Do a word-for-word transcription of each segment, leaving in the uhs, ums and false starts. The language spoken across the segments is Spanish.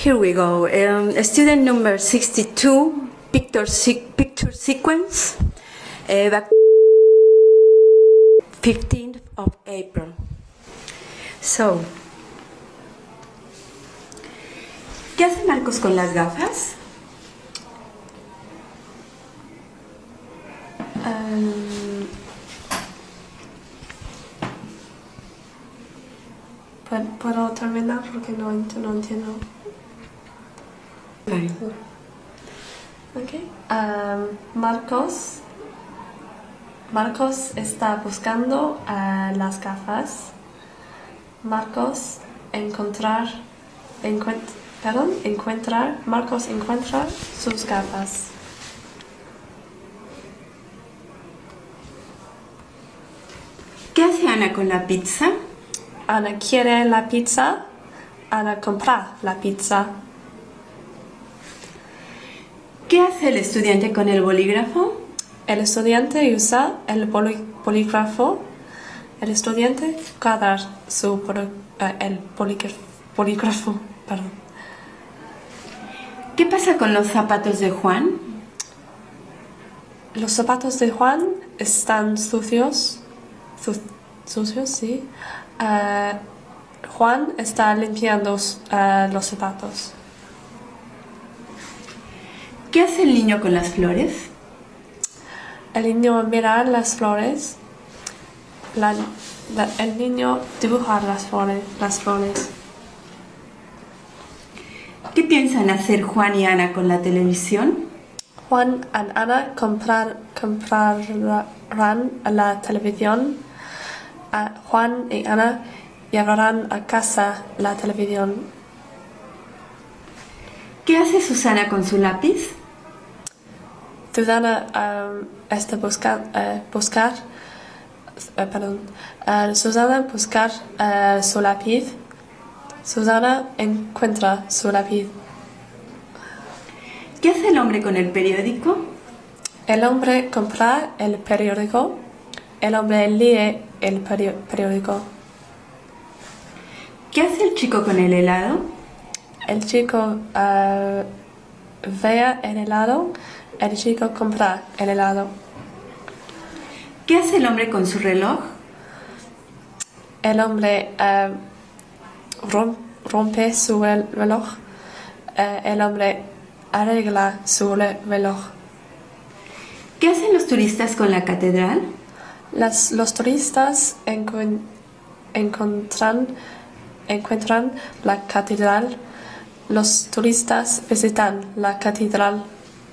Here we go. Um, student number sixty-two, picture, se picture sequence, uh, fifteenth of April. So, ¿qué hace Marcos con las gafas? Um, ¿Puedo terminar? Porque no, no entiendo. Vale. Okay. Um, Marcos Marcos está buscando uh, las gafas. Marcos encontrar encuent, perdón, encontrar Marcos encuentra sus gafas. ¿Qué hace Ana con la pizza? Ana quiere la pizza. Ana compra la pizza. ¿Qué hace el estudiante con el bolígrafo? El estudiante usa el bolígrafo. El estudiante guarda su poli, uh, el bolígrafo. Perdón. ¿Qué pasa con los zapatos de Juan? Los zapatos de Juan están sucios. Su, sucios, sí. Uh, Juan está limpiando uh, los zapatos. ¿Qué hace el niño con las flores? El niño mira las flores. La, la, el niño dibuja las flores, las flores. ¿Qué piensan hacer Juan y Ana con la televisión? Juan y Ana comprar, comprarán la televisión. Uh, Juan y Ana llevarán a casa la televisión. ¿Qué hace Susana con su lápiz? Susana um, está buscar, uh, buscar uh, perdón, uh, Susana buscar uh, su lápiz. Susana encuentra su lápiz. ¿Qué hace el hombre con el periódico? El hombre compra el periódico. El hombre lee el periódico. ¿Qué hace el chico con el helado? El chico uh, ve el helado. El chico compra el helado. ¿Qué hace el hombre con su reloj? El hombre uh, rom rompe su reloj. Uh, el hombre arregla su reloj. ¿Qué hacen los turistas con la catedral? Las, los turistas encu encuentran, encuentran la catedral. Los turistas visitan la catedral.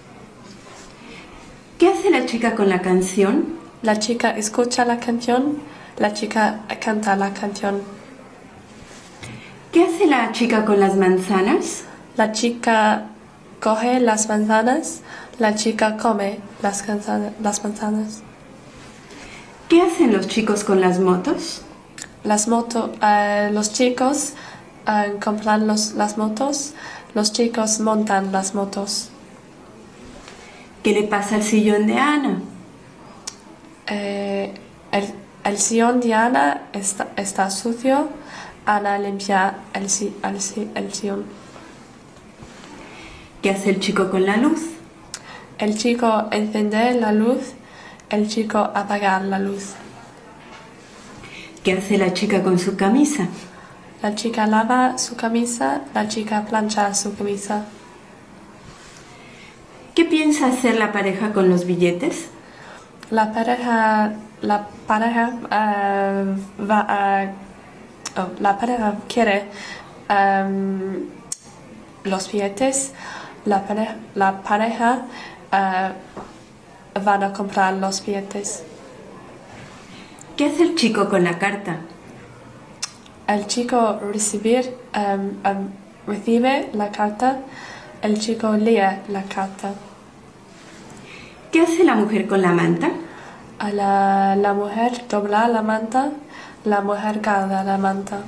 ¿Qué hace la chica con la canción? La chica escucha la canción. La chica canta la canción. ¿Qué hace la chica con las manzanas? La chica coge las manzanas. La chica come las, las manzanas. ¿Qué hacen los chicos con las motos? Las motos, uh, los chicos uh, compran los, las motos. Los chicos montan las motos. ¿Qué le pasa al sillón de Ana? Eh, el, el sillón de Ana está, está sucio. Ana limpia el, el, el sillón. ¿Qué hace el chico con la luz? El chico enciende la luz. El chico apaga la luz. ¿Qué hace la chica con su camisa? La chica lava su camisa. La chica plancha su camisa. ¿Qué piensa hacer la pareja con los billetes? La pareja, la pareja uh, va a, oh, la pareja quiere um, los billetes. La pareja, la pareja uh, van a comprar los billetes. ¿Qué hace el chico con la carta? El chico recibir, um, um, recibe la carta. El chico lee la carta. ¿Qué hace la mujer con la manta? A la, la mujer dobla la manta. La mujer guarda la manta.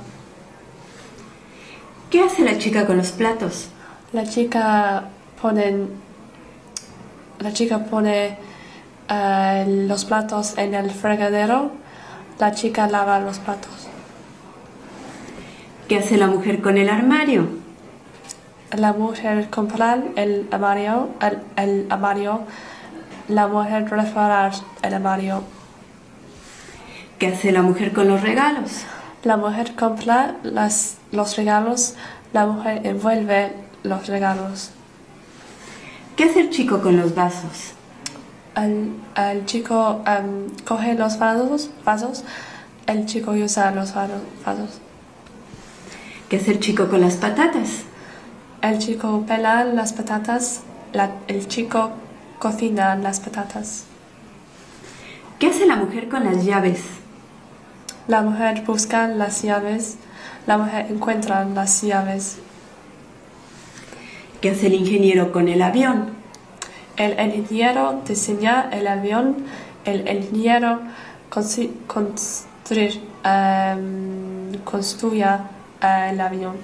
¿Qué hace la chica con los platos? La chica pone, la chica pone uh, los platos en el fregadero. La chica lava los platos. ¿Qué hace la mujer con el armario? La mujer compra el armario, el, el armario. La mujer reparar el armario. ¿Qué hace la mujer con los regalos? La mujer compra las, los regalos. La mujer envuelve los regalos. ¿Qué hace el chico con los vasos? El, el chico um, coge los vasos, vasos. El chico usa los vasos. ¿Qué hace el chico con las patatas? El chico pela las patatas. La, el chico cocina las patatas. ¿Qué hace la mujer con las llaves? La mujer busca las llaves. La mujer encuentra las llaves. ¿Qué hace el ingeniero con el avión? El ingeniero diseña el avión. El ingeniero construye, construir, um, construye uh, el avión.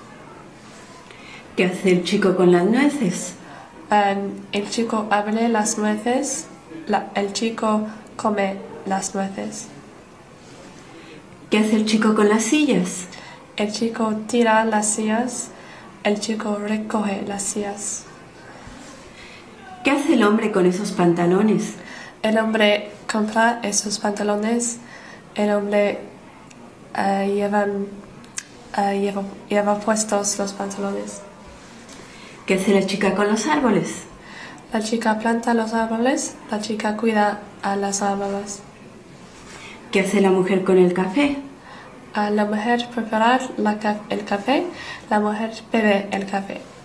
¿Qué hace el chico con las nueces? Um, el chico abre las nueces. La, el chico come las nueces. ¿Qué hace el chico con las sillas? El chico tira las sillas. El chico recoge las sillas. ¿Qué hace el hombre con esos pantalones? El hombre compra esos pantalones. El hombre uh, lleva, uh, lleva, lleva puestos los pantalones. ¿Qué hace la chica con los árboles? La chica planta los árboles. La chica cuida a los árboles. ¿Qué hace la mujer con el café? Uh, la mujer prepara la, el café. La mujer bebe el café.